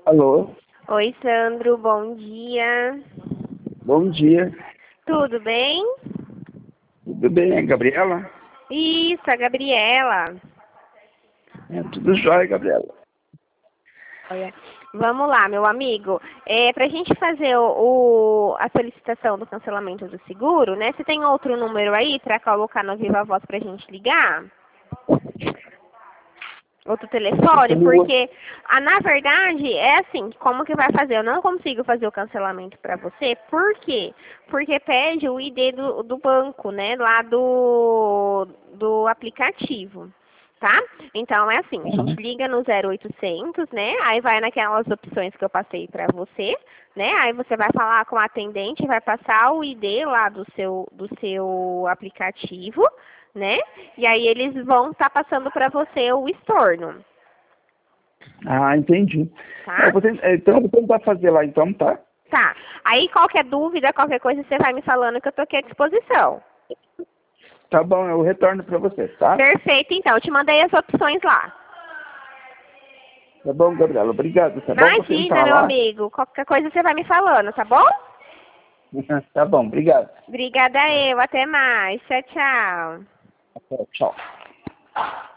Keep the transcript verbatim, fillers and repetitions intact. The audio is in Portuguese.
Alô? Oi, Sandro, bom dia. Bom dia. Tudo bem? Tudo bem, é Gabriela? Isso, a Gabriela. É, tudo jóia, Gabriela. Olha, vamos lá, meu amigo. É, para a gente fazer o, o- a solicitação do cancelamento do seguro, né? Você tem outro número aí para colocar no Viva Voz para a gente ligar? Outro telefone? Porque, ah, na verdade, é assim, como que vai fazer? Eu não consigo fazer o cancelamento para você. Por quê? Porque pede o I D do, do banco, né? Lá do, do aplicativo. Tá? Então, é assim, a gente liga no zero oitocentos, né? Aí vai naquelas opções que eu passei para você, né? Aí você vai falar com o atendente, vai passar o I D lá do seu, do seu aplicativo, né? E aí eles vão estar tá passando para você o estorno, Ah, entendi. tá? É, eu vou tentar, então eu vou tentar fazer lá então, tá? Tá. Aí qualquer dúvida, qualquer coisa, você vai me falando que eu tô aqui à disposição. Tá bom, eu retorno pra você, tá? Perfeito, então. Eu te mandei as opções lá. Tá bom, Gabriela, obrigado, tá bom? Vou Imagina, tentar meu lá. amigo. Qualquer coisa você vai me falando, tá bom? Tá bom, obrigado. Obrigada eu. Até mais. Tchau, tchau. Tchau.